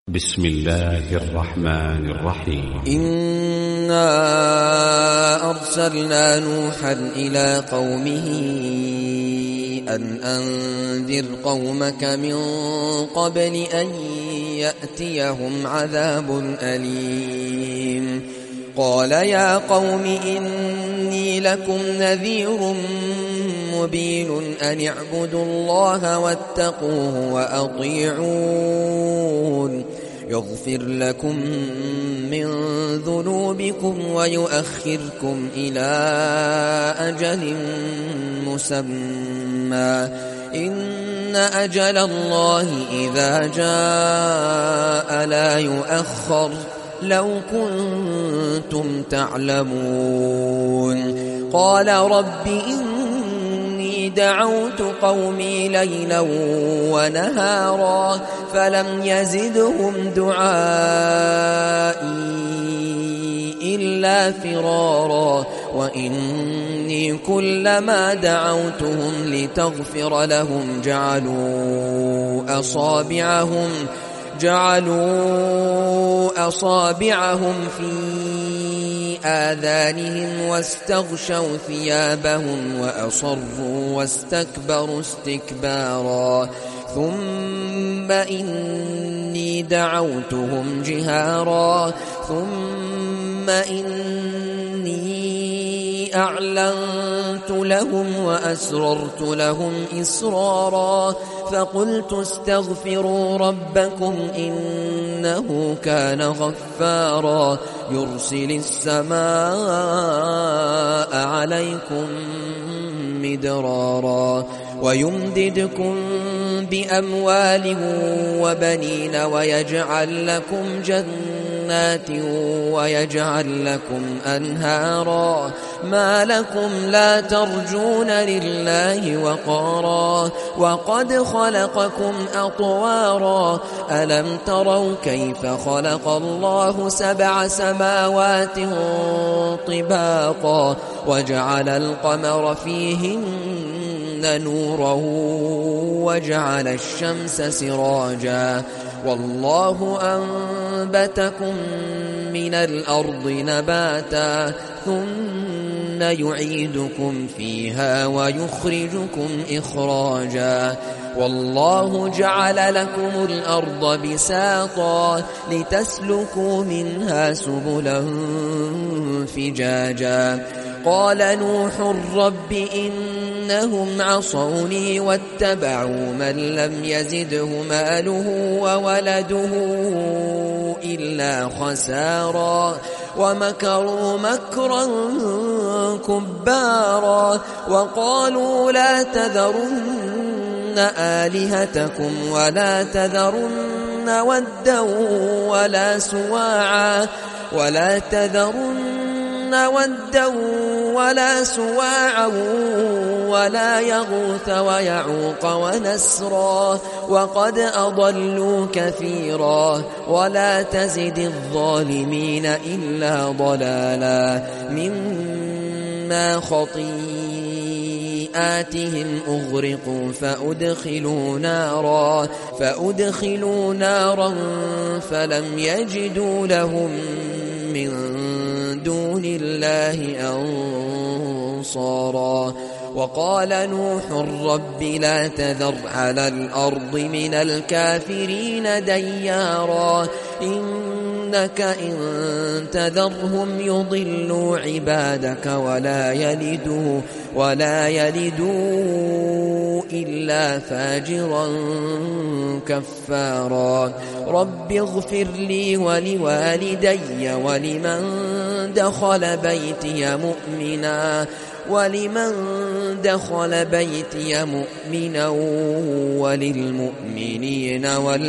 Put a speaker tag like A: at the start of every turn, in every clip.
A: بسم الله الرحمن الرحيم.
B: إنا أرسلنا نوحا إلى قومه أن أنذر قومك من قبل أن يأتيهم عذاب أليم. قال يا قوم إني لكم نذير مبين أن اعبدوا الله واتقوه وأطيعون يغفر لكم من ذنوبكم ويؤخركم إلى أجل مسمى إن أجل الله إذا جاء لا يؤخر لو كنتم تعلمون. قال رب إني دعوت قومي ليلا ونهارا فلم يزدهم دعائي إلا فرارا وإني كلما دعوتهم لتغفر لهم جعلوا أصابعهم في آذانهم واستغشوا ثيابهم وأصروا واستكبروا استكبارا ثم إني دعوتهم جهارا ثم إني أعلنت لهم وأسررت لهم إسرارا فقلت استغفروا ربكم إنه كان غفارا يرسل السماء عليكم مدرارا ويمددكم بأموال وبنين ويجعل لكم جنات ويجعل لكم أنهارا ما لكم لا ترجون لله وقارا وقد خلقكم أطوارا ألم تروا كيف خلق الله 7 سماوات طباقا وجعل القمر فيهن نورا وجعل الشمس سراجا والله أنبتكم من الأرض نباتا ثم يعيدكم فيها ويخرجكم إخراجا والله جعل لكم الأرض بساطا لتسلكوا منها سبلا فجاجا قال نوح رب إنهم عصوني واتبعوا من لم يزده ماله وولده إلا خسارا ومكروا مكرا كبارا وقالوا لا تذرن آلهتكم ولا تذرن ودا ولا سواعا ولا يغوث ويعوق ونسرا وقد أضلوا كثيرا ولا تزد الظالمين إلا ضلالا مما خطيئاتهم أغرقوا فأدخلوا نارا فلم يجدوا لهم من دون الله أنصارا وقال نوح رب لا تذر على الأرض من الكافرين ديارا إنك إن تذرهم يضلوا عبادك ولا يلدوا إلا فاجرا كفارا رب اغفر لي ولوالدي ولمن دخل بيتي مؤمنا وللمؤمنين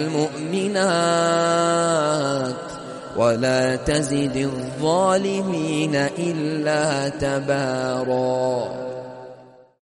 B: والمؤمنات ولا تزد الظالمين إلا تبارا.